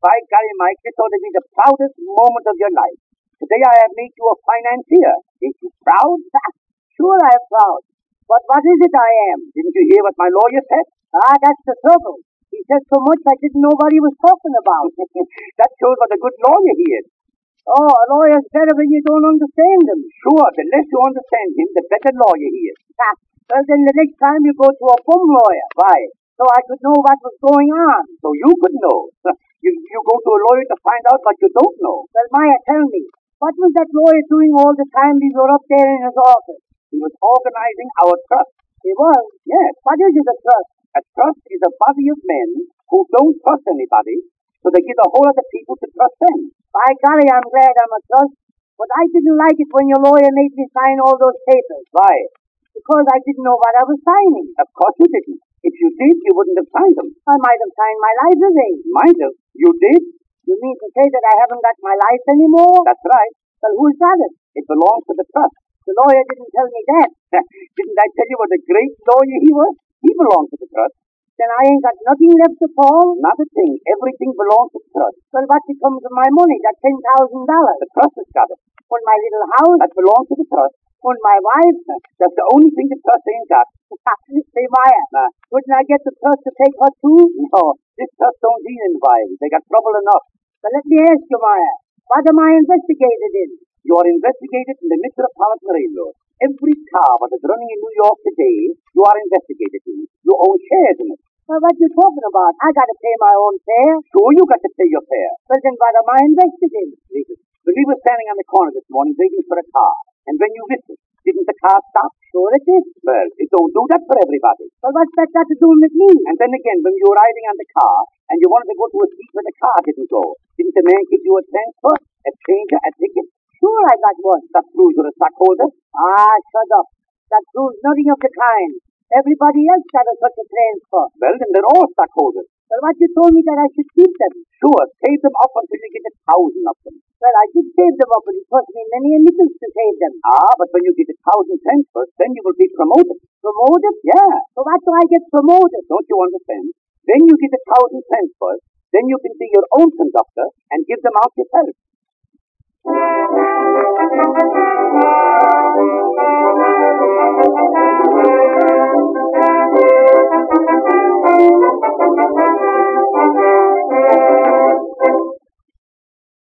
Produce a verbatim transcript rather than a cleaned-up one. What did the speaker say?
By golly, Mike, this ought to be the proudest moment of your life. Today I have made you a financier. Ain't you proud? Sure I'm proud. But what is it I am? Didn't you hear what my lawyer said? Ah, that's the trouble. He said so much I didn't know what he was talking about. That shows what a good lawyer he is. Oh, a lawyer's better when you don't understand him. Sure, the less you understand him, the better lawyer he is. Ha. Well, then the next time you go to a bum lawyer. Why? So I could know what was going on. So you could know. You, you go to a lawyer to find out what you don't know. Well, Maya, tell me, what was that lawyer doing all the time we were up there in his office? He was organizing our trust. He was? Yes. What is it, a trust? A trust is a body of men who don't trust anybody, so they get a whole lot of people to trust them. By golly, I'm glad I'm a trust. But I didn't like it when your lawyer made me sign all those papers. Why? Because I didn't know what I was signing. Of course you didn't. If you did, you wouldn't have signed them. I might have signed my life away. Might have. You did? You mean to say that I haven't got my life anymore? That's right. Well, who's got it? It belongs to the trust. The lawyer didn't tell me that. Didn't I tell you what a great lawyer he was? He belonged to the trust. Then I ain't got nothing left to fall? Not a thing. Everything belongs to the trust. Well, what becomes of my money, that ten thousand dollars? The trust has got it. On my little house? That belongs to the trust. On my wife? That's the only thing the trust ain't got. Say, Maya, nah. Wouldn't I get the trust to take her too? No, this trust don't deal in wives. They got trouble enough. But let me ask you, Maya, what am I investigated in? You are investigated in the Metropolitan Railroad. Every car that is running in New York today, you are investigated in. You own shares in it. Well, what you talking about? I got to pay my own fare. Sure, you got to pay your fare. Well, then what am I investigated? Listen, when we were standing on the corner this morning waiting for a car, and when you whistled, didn't the car stop? Sure it did. Well, it don't do that for everybody. Well, what's that got to do with me? And then again, when you were riding on the car, and you wanted to go to a seat where the car didn't go, didn't the man give you a transfer, a change, a ticket? Sure, I got one. That proves you're a stockholder? Ah, shut up. That proves nothing of the kind. Everybody else got a such a transfer. Well, then they're all stockholders. Well, what you told me that I should keep them? Sure, save them up until you get a thousand of them. Well, I did save them up, but it cost me many a nickels to save them. Ah, but when you get a thousand transfers, then you will be promoted. Promoted? Yeah. So what do I get promoted? Don't you understand? Then you get a thousand transfers, then you can be your own conductor and give them out yourself.